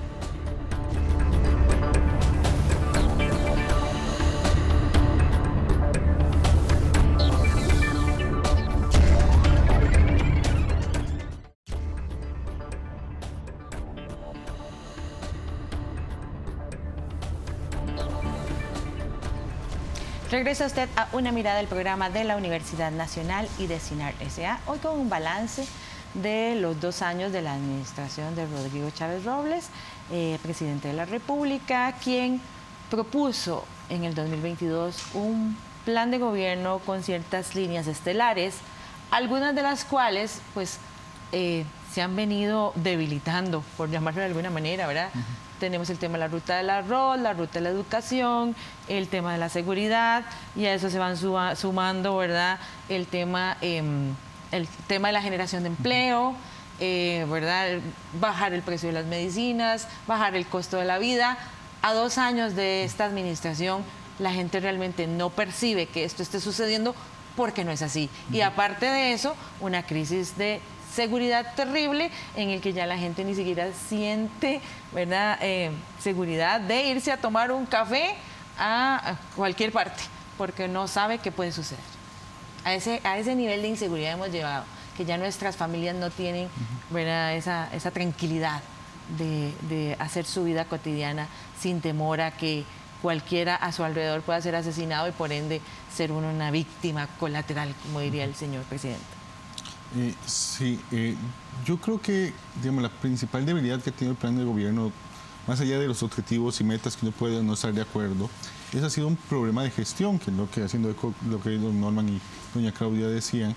Regresa usted a una mirada del programa de la Universidad Nacional y de CINAR S A, hoy con un balance de los dos años de la administración de Rodrigo Chávez Robles, eh, presidente de la República, quien propuso en el dos mil veintidós un plan de gobierno con ciertas líneas estelares, algunas de las cuales pues eh, se han venido debilitando, por llamarlo de alguna manera, ¿verdad? Uh-huh. Tenemos el tema de la ruta del arroz, la ruta de la educación, el tema de la seguridad, y a eso se van suma, sumando, ¿verdad?, el tema, eh, el tema de la generación de empleo, eh, ¿verdad?, bajar el precio de las medicinas, bajar el costo de la vida. A dos años de esta administración, la gente realmente no percibe que esto esté sucediendo porque no es así. Y aparte de eso, una crisis de seguridad terrible en el que ya la gente ni siquiera siente, ¿verdad?, eh, seguridad de irse a tomar un café a cualquier parte, porque no sabe qué puede suceder. A ese, a ese nivel de inseguridad hemos llevado, que ya nuestras familias no tienen, ¿verdad?, esa, esa tranquilidad de, de hacer su vida cotidiana sin temor a que cualquiera a su alrededor pueda ser asesinado y por ende ser uno una víctima colateral, como diría el señor presidente. Eh, sí, eh, yo creo que, digamos, la principal debilidad que tiene el plan de gobierno, más allá de los objetivos y metas que uno puede no estar de acuerdo, ese ha sido un problema de gestión, que es lo que haciendo eco, lo que don Norman y doña Claudia decían,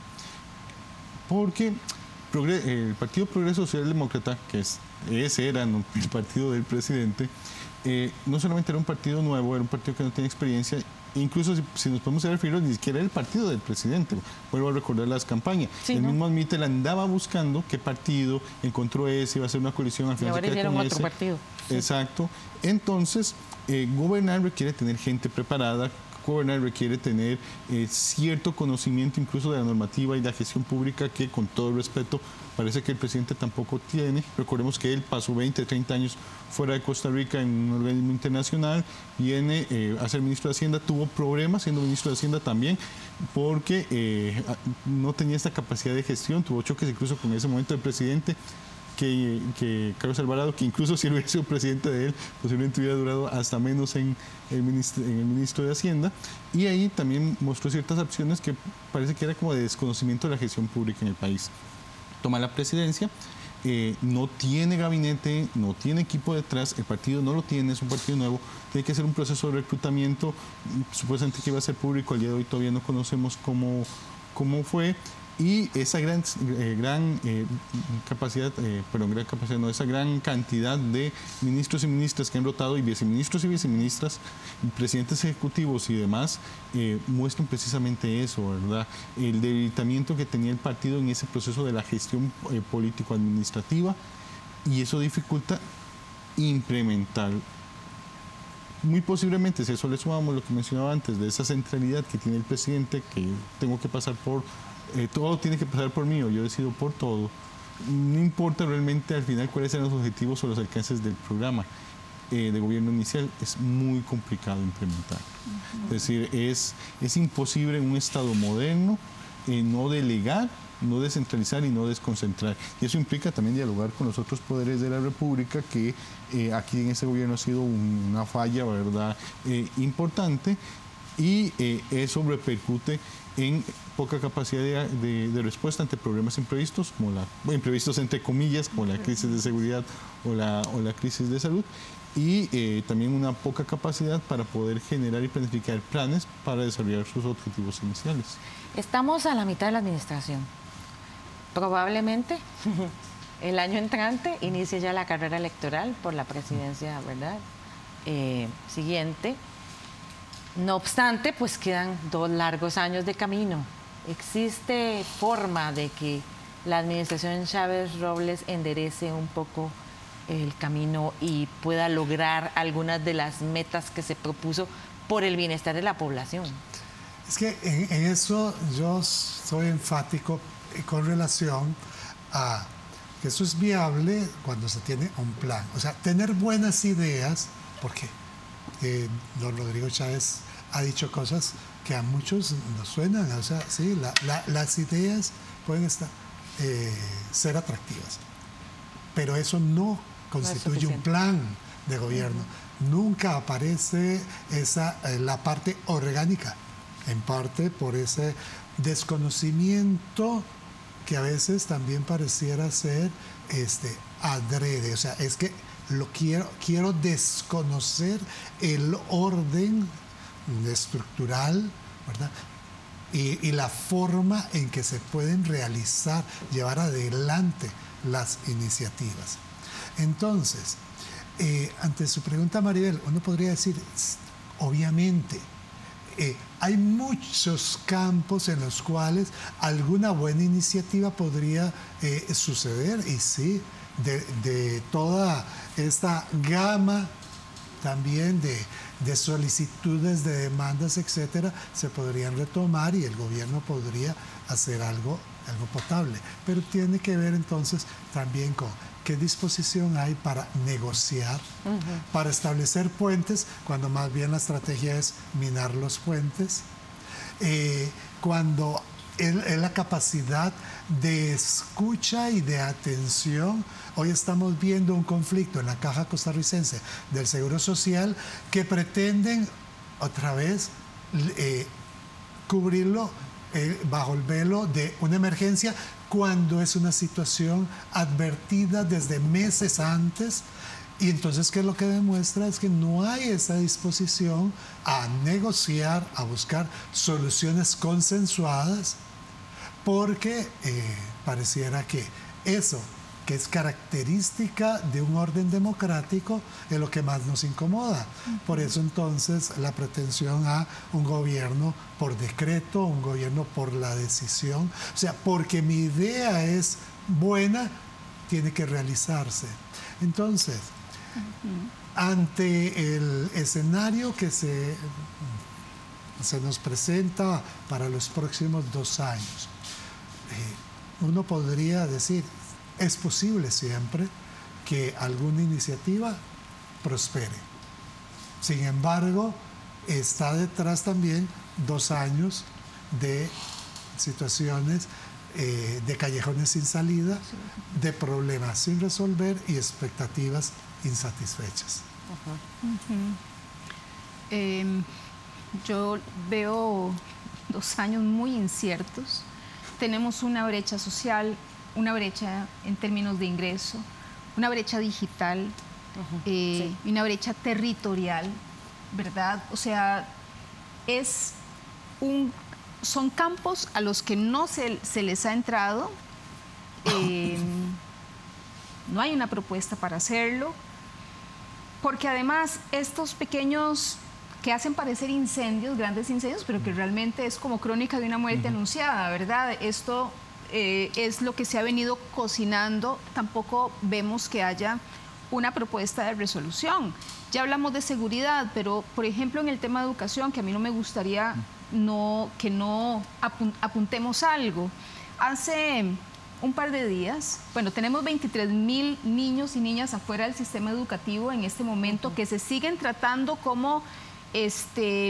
porque el Partido Progreso Social Demócrata, que es, ese era el partido del presidente, eh, no solamente era un partido nuevo, era un partido que no tiene experiencia. Incluso si, si nos podemos referir, ni siquiera era el partido del presidente. Vuelvo a recordar las campañas. Sí, el ¿no? mismo Admitel andaba buscando qué partido, encontró ese, iba a ser una coalición al final. Y ahora hicieron otro ese. partido. Sí. Exacto. Entonces, eh, gobernar requiere tener gente preparada, gobernar requiere tener eh, cierto conocimiento incluso de la normativa y la gestión pública que, con todo respeto, parece que el presidente tampoco tiene. Recordemos que él pasó veinte, treinta años fuera de Costa Rica en un organismo internacional, viene eh, a ser ministro de Hacienda, tuvo problemas siendo ministro de Hacienda también, porque eh, no tenía esta capacidad de gestión, tuvo choques incluso con ese momento del presidente, que, que Carlos Alvarado, que incluso si hubiera sido presidente de él, posiblemente hubiera durado hasta menos en el, ministro, en el ministro de Hacienda, y ahí también mostró ciertas opciones que parece que era como de desconocimiento de la gestión pública en el país. Toma la presidencia, eh, no tiene gabinete, no tiene equipo detrás, el partido no lo tiene, es un partido nuevo, tiene que hacer un proceso de reclutamiento, supuestamente que iba a ser público, al día de hoy todavía no conocemos cómo, cómo fue, Y esa gran, eh, gran eh, capacidad, eh, perdón, gran capacidad, no, esa gran cantidad de ministros y ministras que han rotado, y viceministros y viceministras, presidentes ejecutivos y demás, eh, muestran precisamente eso, ¿verdad? El debilitamiento que tenía el partido en ese proceso de la gestión eh, político-administrativa, y eso dificulta implementar. Muy posiblemente, si a eso le sumamos lo que mencionaba antes, de esa centralidad que tiene el presidente, que tengo que pasar por, eh, todo tiene que pasar por mí, o yo decido por todo, no importa realmente al final cuáles sean los objetivos o los alcances del programa eh, de gobierno inicial, es muy complicado implementar. Uh-huh. Es decir, es, es imposible en un Estado moderno eh, no delegar, no descentralizar y no desconcentrar. Y eso implica también dialogar con los otros poderes de la República, que eh, aquí en este gobierno ha sido un, una falla, ¿verdad?, eh, importante, y eh, eso repercute en poca capacidad de, de, de respuesta ante problemas imprevistos, como la, imprevistos entre comillas, como la crisis de seguridad o la, o la crisis de salud, y eh, también una poca capacidad para poder generar y planificar planes para desarrollar sus objetivos iniciales. Estamos a la mitad de la administración. Probablemente el año entrante inicie ya la carrera electoral por la presidencia, ¿verdad? Eh, siguiente. No obstante, pues quedan dos largos años de camino. ¿Existe forma de que la administración Chávez Robles enderece un poco el camino y pueda lograr algunas de las metas que se propuso por el bienestar de la población? Es que en, en eso yo soy enfático con relación a que eso es viable cuando se tiene un plan. O sea, tener buenas ideas, porque eh, don Rodrigo Chávez ha dicho cosas que a muchos nos suenan. O sea, sí, la, la, las ideas pueden estar, eh, ser atractivas, pero eso no constituye no un plan de gobierno. Uh-huh. Nunca aparece esa, eh, la parte orgánica, en parte por ese desconocimiento que a veces también pareciera ser este, adrede. O sea, es que lo quiero, quiero desconocer el orden estructural, ¿verdad? Y, y la forma en que se pueden realizar, llevar adelante las iniciativas. Entonces, eh, ante su pregunta, Maribel, uno podría decir, obviamente, Eh, hay muchos campos en los cuales alguna buena iniciativa podría eh, suceder, y sí, de, de toda esta gama también de, de solicitudes, de demandas, etcétera, se podrían retomar y el gobierno podría hacer algo, algo potable. Pero tiene que ver entonces también con qué disposición hay para negociar, uh-huh. para establecer puentes, cuando más bien la estrategia es minar los puentes, eh, cuando es, es la capacidad de escucha y de atención. Hoy estamos viendo un conflicto en la Caja Costarricense del Seguro Social que pretenden otra vez eh, cubrirlo eh, bajo el velo de una emergencia, cuando es una situación advertida desde meses antes. Y entonces, ¿qué es lo que demuestra? Es que no hay esa disposición a negociar, a buscar soluciones consensuadas, porque eh, pareciera que eso, que es característica de un orden democrático, es lo que más nos incomoda. Por eso entonces la pretensión a un gobierno por decreto, un gobierno por la decisión, o sea, porque mi idea es buena, tiene que realizarse. Entonces, uh-huh. ante el escenario que se, se nos presenta para los próximos dos años, eh, uno podría decir, es posible siempre que alguna iniciativa prospere. Sin embargo, está detrás también dos años de situaciones, eh, de callejones sin salida, de problemas sin resolver y expectativas insatisfechas. Uh-huh. Uh-huh. Eh, yo veo dos años muy inciertos. Tenemos una brecha social, una brecha en términos de ingreso, una brecha digital, uh-huh, eh, sí. y una brecha territorial, ¿verdad? O sea, es un son campos a los que no se, se les ha entrado. Eh, no hay una propuesta para hacerlo, porque además estos pequeños que hacen parecer incendios, grandes incendios, pero que realmente es como crónica de una muerte uh-huh. anunciada, ¿verdad? Esto eh, es lo que se ha venido cocinando, tampoco vemos que haya una propuesta de resolución. Ya hablamos de seguridad, pero por ejemplo en el tema de educación, que a mí no me gustaría no, que no apuntemos algo. Hace un par de días, bueno, tenemos veintitrés mil niños y niñas afuera del sistema educativo en este momento uh-huh. que se siguen tratando como este,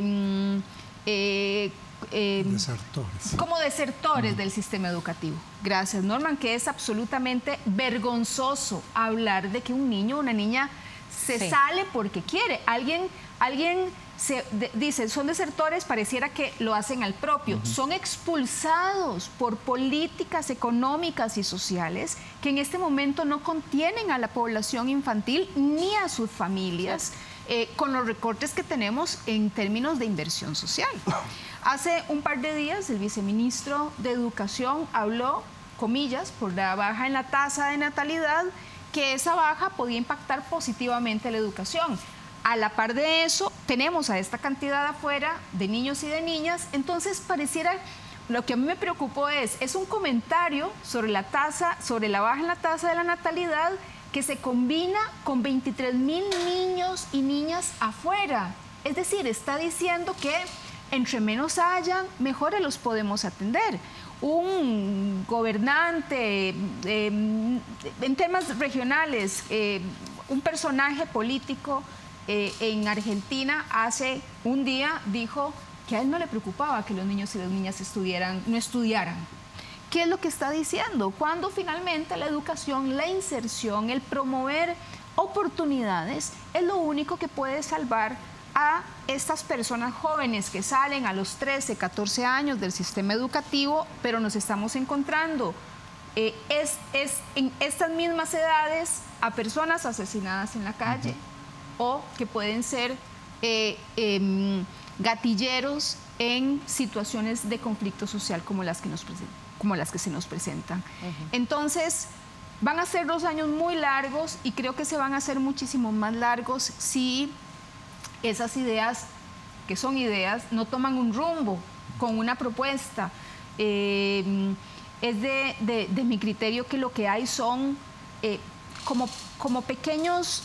eh, eh, desertores. como desertores uh-huh. del sistema educativo. Gracias, Norman, que es absolutamente vergonzoso hablar de que un niño o una niña se sí. sale porque quiere. Alguien, alguien se de, dice, son desertores, pareciera que lo hacen al propio. Uh-huh. Son expulsados por políticas económicas y sociales que en este momento no contienen a la población infantil ni a sus familias, sí. eh, con los recortes que tenemos en términos de inversión social. Hace un par de días el viceministro de Educación habló, comillas, por la baja en la tasa de natalidad, que esa baja podía impactar positivamente la educación. A la par de eso, tenemos a esta cantidad afuera de niños y de niñas, entonces pareciera, lo que a mí me preocupó es, es un comentario sobre la tasa, sobre la baja en la tasa de la natalidad que se combina con veintitrés mil niños y niñas afuera. Es decir, está diciendo que entre menos hayan, mejor los podemos atender. Un gobernante, eh, en temas regionales, eh, un personaje político eh, en Argentina hace un día dijo que a él no le preocupaba que los niños y las niñas estudiaran, no estudiaran. ¿Qué es lo que está diciendo? Cuando finalmente la educación, la inserción, el promover oportunidades es lo único que puede salvar a estas personas jóvenes que salen a los trece, catorce años del sistema educativo, pero nos estamos encontrando eh, es, es en estas mismas edades a personas asesinadas en la calle uh-huh. o que pueden ser eh, eh, gatilleros en situaciones de conflicto social como las que, nos como las que se nos presentan. Uh-huh. Entonces, van a ser dos años muy largos y creo que se van a hacer muchísimo más largos si esas ideas, que son ideas, no toman un rumbo con una propuesta. Eh, es de, de, de mi criterio que lo que hay son eh, como, como pequeños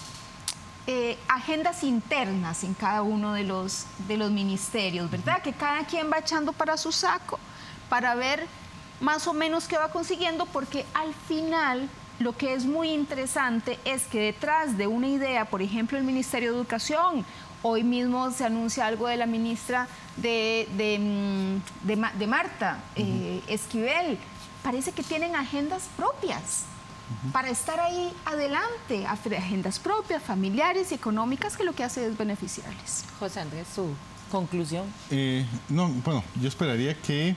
eh, agendas internas en cada uno de los, de los ministerios, ¿verdad? Que cada quien va echando para su saco para ver más o menos qué va consiguiendo, porque al final lo que es muy interesante es que detrás de una idea, por ejemplo, el Ministerio de Educación, hoy mismo se anuncia algo de la ministra de, de, de, de Marta uh-huh. eh, Esquivel. Parece que tienen agendas propias uh-huh. para estar ahí adelante, agendas propias, familiares y económicas, que lo que hace es beneficiarles. José Andrés, su conclusión. Eh, no, bueno, yo esperaría que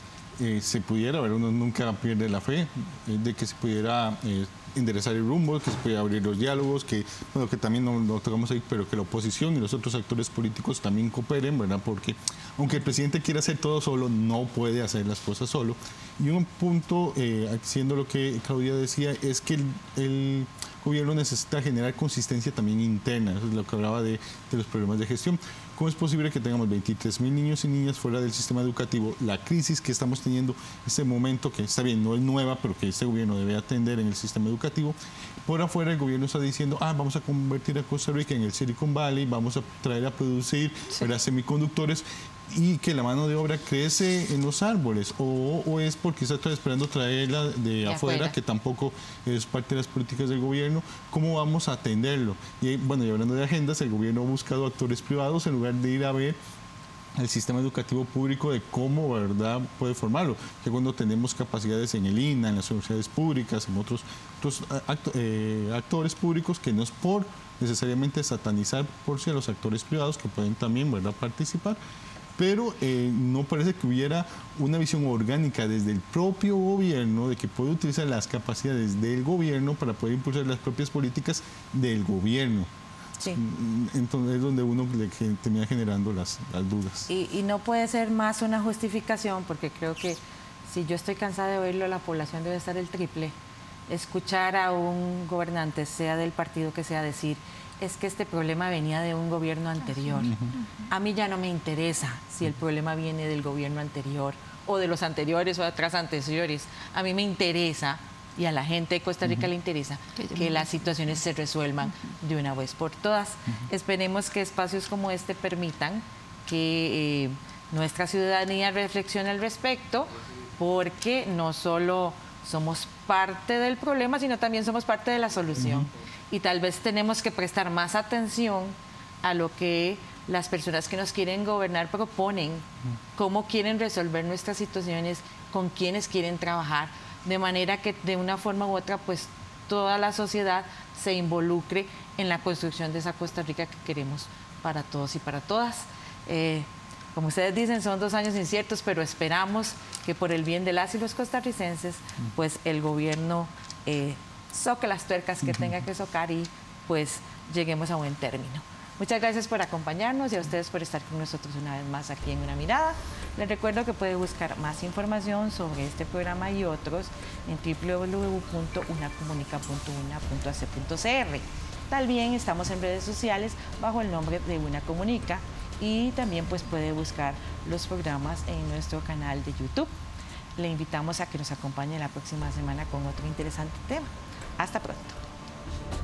eh, se pudiera, ver, uno nunca pierde la fe, eh, de que se pudiera eh, enderezar el rumbo, que se pueda abrir los diálogos, que, bueno, que también no lo tocamos ahí, pero que la oposición y los otros actores políticos también cooperen, ¿verdad? Porque aunque el presidente quiera hacer todo solo, no puede hacer las cosas solo. Y un punto, eh, haciendo lo que Claudia decía, es que el, el gobierno necesita generar consistencia también interna. Eso es lo que hablaba de, de los problemas de gestión. ¿Cómo es posible que tengamos veintitrés mil niños y niñas fuera del sistema educativo? La crisis que estamos teniendo, este momento, que está bien, no es nueva, pero que este gobierno debe atender en el sistema educativo. Por afuera el gobierno está diciendo, ah, vamos a convertir a Costa Rica en el Silicon Valley, vamos a traer a producir sí. para semiconductores, y que la mano de obra crece en los árboles, o, o es porque está esperando traerla de, de afuera, afuera, que tampoco es parte de las políticas del gobierno. ¿Cómo vamos a atenderlo? Y bueno, y hablando de agendas, el gobierno ha buscado actores privados en lugar de ir a ver el sistema educativo público de cómo, ¿verdad?, puede formarlo. Que cuando tenemos capacidades en el I N A, en las universidades públicas, en otros, otros acto, eh, actores públicos, que no es por necesariamente satanizar por sí a los actores privados que pueden también, ¿verdad?, participar, pero eh, no parece que hubiera una visión orgánica desde el propio gobierno de que puede utilizar las capacidades del gobierno para poder impulsar las propias políticas del gobierno. Sí. Entonces es donde uno le que termina generando las, las dudas. Y, y no puede ser más una justificación, porque creo que si yo estoy cansada de oírlo, la población debe estar el triple. Escuchar a un gobernante, sea del partido que sea, decir, es que este problema venía de un gobierno anterior. Uh-huh. A mí ya no me interesa si el problema viene del gobierno anterior o de los anteriores o de atrás anteriores. A mí me interesa, y a la gente de Costa Rica uh-huh. le interesa, que, que las situaciones se resuelvan uh-huh. de una vez por todas. Uh-huh. Esperemos que espacios como este permitan que eh, nuestra ciudadanía reflexione al respecto, porque no solo somos parte del problema, sino también somos parte de la solución. Uh-huh. Y tal vez tenemos que prestar más atención a lo que las personas que nos quieren gobernar proponen, uh-huh. cómo quieren resolver nuestras situaciones, con quiénes quieren trabajar, de manera que de una forma u otra, pues toda la sociedad se involucre en la construcción de esa Costa Rica que queremos para todos y para todas. Eh, Como ustedes dicen, son dos años inciertos, pero esperamos que por el bien de las y los costarricenses, pues el gobierno eh, soque las tuercas que tenga que socar y pues lleguemos a buen término. Muchas gracias por acompañarnos y a ustedes por estar con nosotros una vez más aquí en Una Mirada. Les recuerdo que puede buscar más información sobre este programa y otros en doble u doble u doble u punto una comunica punto una punto a c punto c r. También estamos en redes sociales bajo el nombre de Una Comunica. Y también pues puede buscar los programas en nuestro canal de YouTube. Le invitamos a que nos acompañe la próxima semana con otro interesante tema. Hasta pronto.